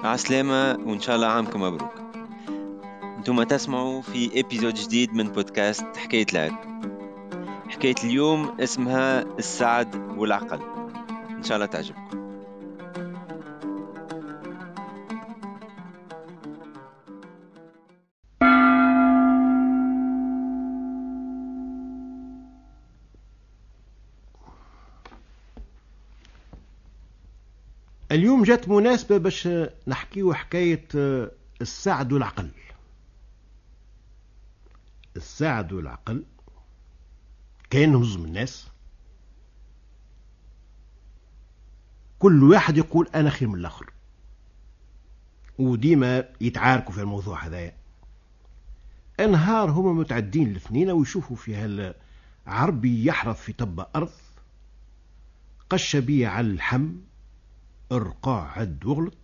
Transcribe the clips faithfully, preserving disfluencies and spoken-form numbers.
عسلامة وإن شاء الله عامكم مبروك. انتم تسمعوا في ابيزود جديد من بودكاست حكاية العلم. حكاية اليوم اسمها السعد والعقل، إن شاء الله تعجبكم. اليوم جات مناسبة باش نحكيو حكاية السعد والعقل. السعد والعقل كاينهم زوج من الناس، كل واحد يقول أنا خير من الآخر، وديما يتعاركوا في الموضوع هذايا. انهار هما متعدين الاثنين ويشوفوا في هالعربي يحرث في طب أرض، قش بيه على اللحم، ارقع عد وغلط،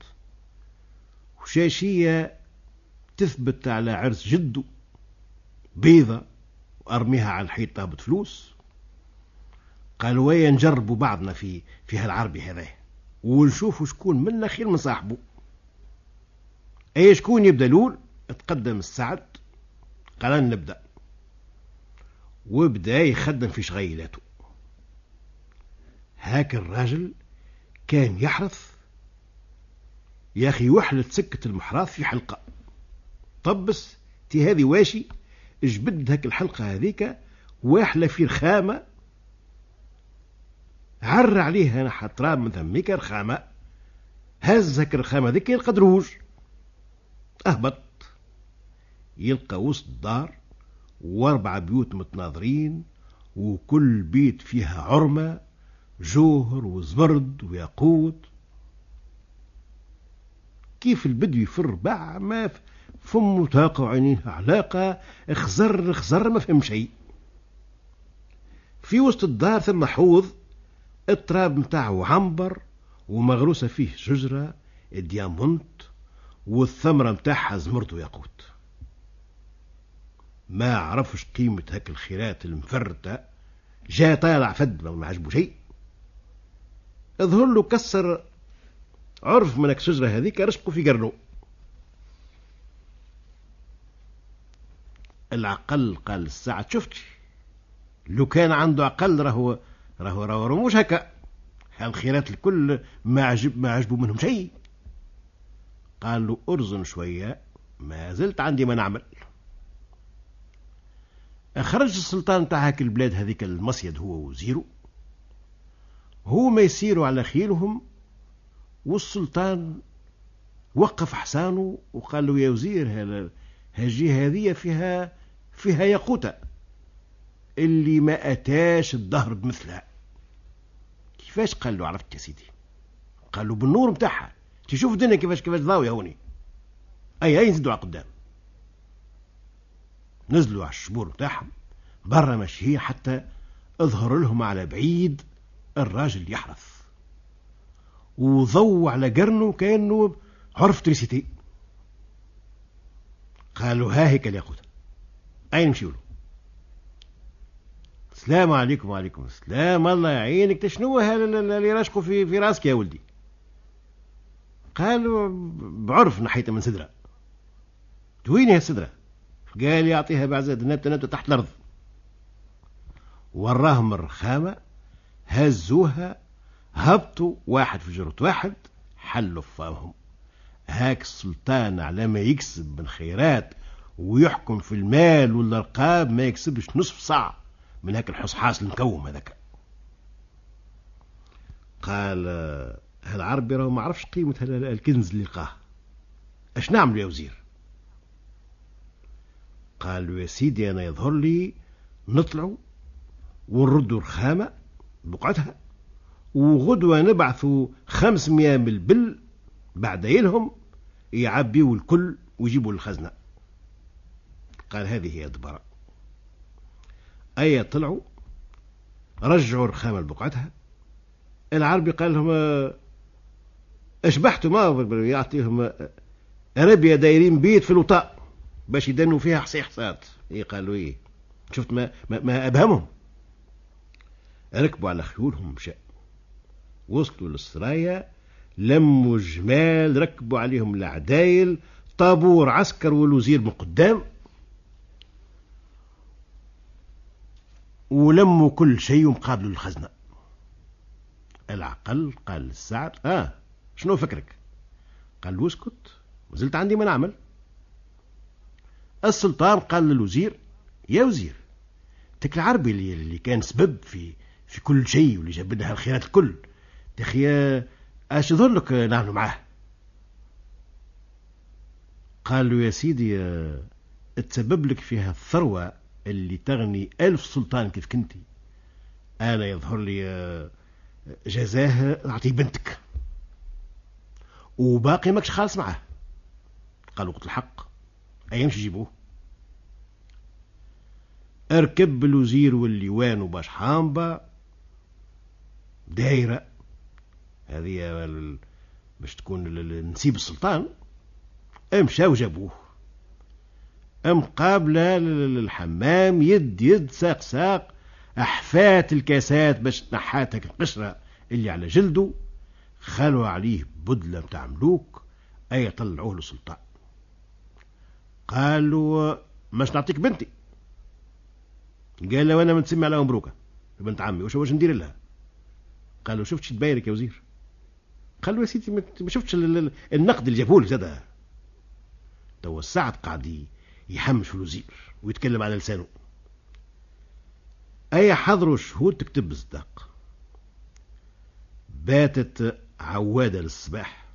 وشاشية تثبت على عرس جده بيضة وأرميها على الحيط طابت فلوس. قالوا ويا نجربوا بعضنا في في هالعربي هذا ونشوفوا شكون منا خير من صاحبه. أي شكون يبدأ الأول؟ تقدم السعد قال نبدأ، وبدأ يخدم في شغيلاته. هاك الراجل كان يحرث يا أخي وحلة سكة المحراث في حلقة طبس تي هذه واشي جبد هاك الحلقة هذيك واحلة في رخامة، عر عليها حطراب من ثميك رخامة، هز هاك الرخامة ذيك القدروج، أهبط يلقى وسط الدار واربع بيوت متناظرين، وكل بيت فيها عرمة جوهر وزبرد وياقوت. كيف البدو يفر باع ما فمه تاقع عينيها علاقة، اخزر اخزر ما فهم شيء. في وسط الدار ثم حوض التراب متاعه عنبر ومغروسة فيه شجرة ديامونت، والثمرة متاعها زمرد وياقوت. ما عرفش قيمة هاك الخيرات المفرتة، جاء طالع فد ما عجبه شيء. اظهر له كسر عرف من الشجرة هذيك رشقه في قرنه. العقل قال الساعة شفتي لو كان عنده عقل راهو راهو راهو مش هكا، هالخيرات الكل ما عجب ما عجبوا منهم شيء. قال له ارزن شوية ما زلت عندي ما نعمل. خرج السلطان تاع هاك البلاد هذيك المصيد هو وزيره، هو ما يسيروا على خيلهم، والسلطان وقف حصانه وقال له يا وزير هالجهة هذه فيها فيها ياقوتة اللي ما أتاش الدهر بمثلها. كيفاش؟ قال له عرفت يا سيدي، قال له بالنور متاعها تشوف الدنيا كيفاش كيفاش ضاوية هوني. أي أي نزلوا على قدام، نزلوا على الشبور متاعهم برا ماشيين حتى اظهر لهم على بعيد الراجل يحرث، وضو على قرنه كأنه عرف تريسيتي. قالوا ها هيك الياقوت أين نمشيوا له؟ السلام عليكم. وعليكم السلام، الله يعينك، تشنو هذا اللي راشقوا في في راسك يا ولدي؟ قالوا بعرف نحيته من سدرة. وين هي السدرة؟ قال يعطيها بعزاد نبتة نبتة تحت الأرض. وراهم الرخامة هزوها هبطوا واحد في جرة واحد حلوا فاهم. هاك السلطان على ما يكسب من خيرات ويحكم في المال والأرقام ما يكسبش نصف ساعة من هاك الحصحاص المكوم هذاك. قال هالعربي راه ما عرفش قيمة الكنز اللي لقاه، اش نعمل يا وزير؟ قال له يا سيدي أنا يظهر لي نطلعوا ونردوا رخامة بقعتها، وغدوة نبعثوا خمسمية من البل بعد يلهم يعبيوا الكل ويجيبوا الخزنة. قال هذه هي الدبرة. أي طلعوا رجعوا الرخامة لبقعتها. العربي قال لهم اشبحتوا ما يعطيهم ربية دايرين بيت في الوطاء باش يدنوا فيها حصي حصات. ايه قالوا ايه شفت ما, ما, ما أبهمهم. ركبوا على خيولهم مشاء، وصلوا للسرايا لموا الجمال، ركبوا عليهم العدايل، طابور عسكر والوزير من قدام، ولموا كل شيء ومقابلوا الخزنة. العقل قال للسعد: اه شنو فكرك؟ قال له: اسكت، وزلت عندي ما نعمل. السلطان قال للوزير: يا وزير، تك العربي اللي, اللي كان سبب في في كل شيء واللي جاب لنا الخيرات الكل، تخيا اش يظهر لك نعملوا معاه؟ قال له: يا سيدي، تسبب لك فيها الثروة اللي تغني ألف سلطان كيف كنتي، أنا يظهر لي جزاه أعطيه بنتك وباقي ماكش خالص معاه. قال: وقت الحق أيام يجيبوه. اركب الوزير والليوان وباش حامبة دايرة هذه باش تكون نسيب السلطان. امشى وجابوه مقابلة للحمام، يد يد ساق ساق، أحفات الكاسات باش تنحاتك القشرة اللي على جلده، خلوا عليه بدلة متاع ملوك، أي طلعوه للسلطان. قالوا: مش نعطيك بنتي؟ قال له: أنا منسمي على مبروكة بنت عمي، وش واش ندير لها؟ قال له: شفت تبايرك يا وزير؟ قال له: يا سيدي ما شفتش النقد اللي جابوه زادها. تو السعد قاعد يحمش في الوزير ويتكلم على لسانه. أي حضروا شهود تكتب بالصداق. باتت عوادة للصباح،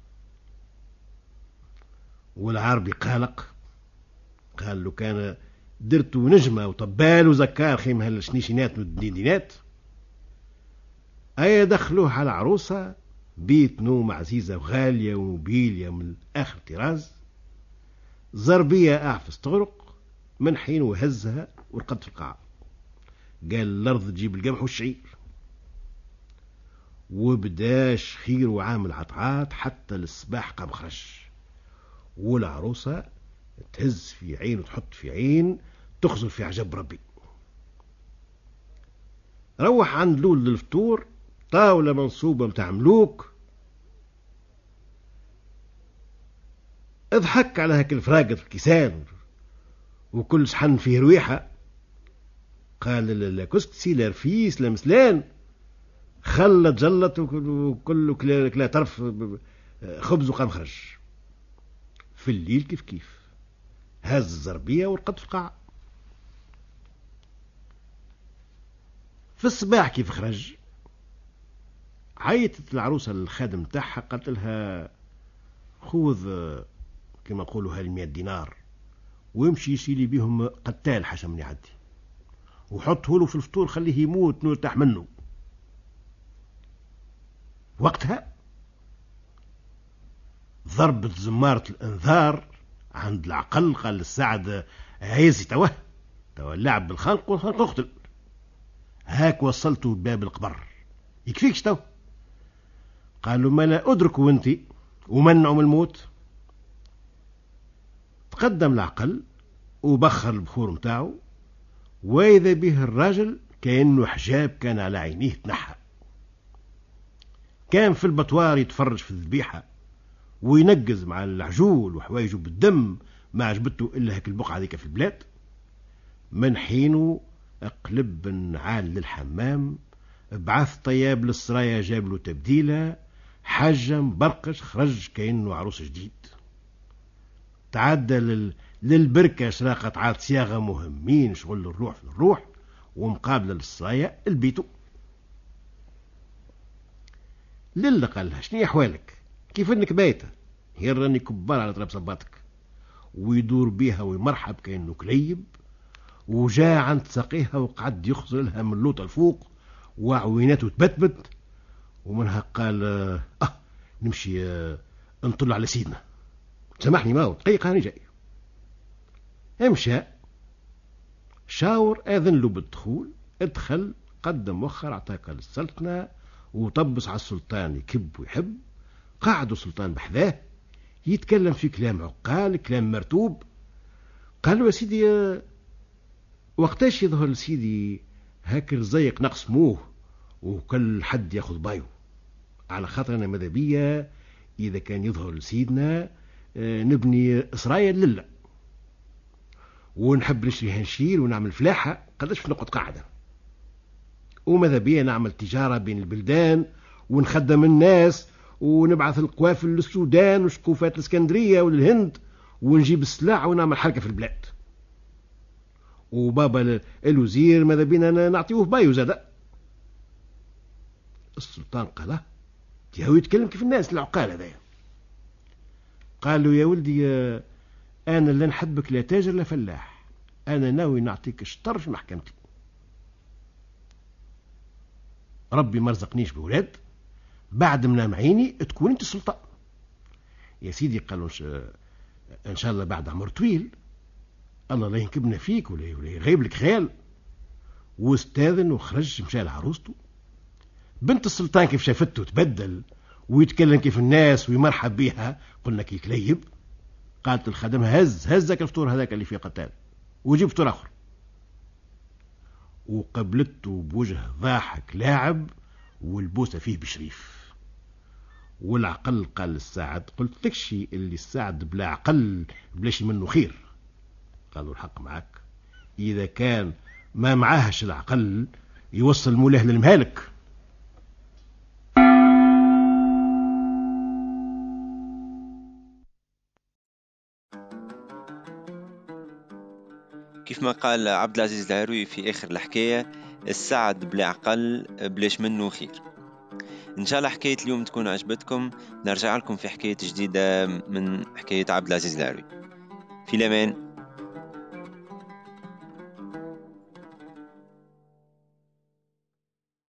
والعربي قالق. قال له: كان درت نجمة وطبال وزكار خيم هالشنيشينات والدينات. أي دخلوه على عروسة بيت نوم عزيزة وغالية وموبيليا من آخر طراز، زربية أعفس تغرق، من حين وهزها ورقد في القاع. قال: الأرض تجيب القمح والشعير. وبداش خير وعامل عطعات حتى للصباح قام خرج، والعروسة تهز في عين وتحط في عين، تخزر في عجب ربي. روح عند لول للفطور، طاولة منصوبة متاع ملوك، اضحك على هاك الفراقة الكيسان وكل صحن فيه رويحة. قال: لا كسكسي لا رفيس لا مسلان، خلت جلت وكل كلا, كلا طرف خبز وقام خرج. في الليل كيف كيف هز الزربية ورقد في القاع. في الصباح كيف خرج، عيطت العروسة للخادم تاعها، قالت لها: خذ كما نقولوا هالمئة دينار ويمشي يسيلي بيهم قتال حسن من يعدي، وحطه له في الفطور خليه يموت نرتاح منه. وقتها ضربت زمارة الانذار عند العقل. قال للسعد: عايزي توه تو اللعب بالخلق والخلق اقتل، هاك وصلته باب القبر، يكفيكش تو. قالوا: ما لا أدرك وانتي ومنعوا من الموت. تقدم العقل وبخر البخور متاعه، وإذا به الراجل كأنه حجاب كان على عينيه تنحى. كان في البطوار يتفرج في الذبيحة وينقز مع العجول وحوايجه بالدم، ما عجبته إلا هيك البقعة ذيك في البلاد. من حينه اقلب بن عال للحمام، بعث طياب للسرايا جاب له تبديلة، حجم برقش خرج كأنه عروس جديد. تعدى لل... للبركة شراقة عاد صياغة مهمين، شغل الروح في الروح، ومقابلة للسرايا البيتو. للا قال لها: شنو احوالك؟ كيف انك بايته؟ هي راني كبار على طراب صباتك. ويدور بيها ويمرحب كأنه كليب، وجاء عند ساقيها وقعد يخزر لها من لوطة الفوق وعويناته تبتبت. ومنها قال: اه نمشي آه نطل على سيدنا، سامحني ماو دقيقة هاني جاي. امشى شاور اذن له بالدخول، ادخل قدم وخر اعطاك للسلطنة وطبس على السلطان يكب ويحب. قعدوا السلطان بحذاه يتكلم في كلام عقال، كلام مرتوب. قال له: يا سيدي آه وقتاش يظهر سيدي هاك الزيق نقسموه وكل حد ياخذ بايو، على خاطر انا ماذا بيا إذا كان يظهر لسيدنا نبني إسرائيل لله، ونحب نشري هنشير ونعمل فلاحة قداش في نقعد قاعدة، وماذا بيا نعمل تجارة بين البلدان ونخدم الناس ونبعث القوافل للسودان وشكوفات الاسكندرية وللهند ونجيب السلاح ونعمل حركة في البلاد. وبابا الوزير ماذا بينا نعطيوه بايو زادا. السلطان قال له هو يتكلم كيف الناس العقال هذايا. قال له يا ولدي أنا لا نحبك لا تاجر لا فلاح، أنا ناوي نعطيك شطر في محكمتي. ربي ما رزقنيش بولاد، بعد ما نام عيني تكون انت السلطان يا سيدي. قالوا ان شاء الله بعد عمر طويل الله لا ينكبنا فيك ولا يغيب لك خيال. واستاذن وخرج مشى لعروسته. بنت السلطان كيف شافته تبدل ويتكلم كيف الناس ويمرحب بيها، قلنا كي يتليب. قالت الخادم هز هزك الفطور هذاك اللي فيه قتال وجيب فطور اخر، وقبلته بوجه ضاحك لاعب والبوسه فيه بشريف. والعقل قال للساعد قلت لك شي اللي الساعد بلا عقل بلاش منه خير. قالوا الحق معك، اذا كان ما معاهش العقل يوصل مولاه للمهالك. كيف ما قال عبد العزيز العروي في آخر الحكاية، السعد بلا عقل بلاش منه خير. إن شاء الله حكاية اليوم تكون عجبتكم. نرجع لكم في حكاية جديدة من حكاية عبد العزيز العروي. في الأمان.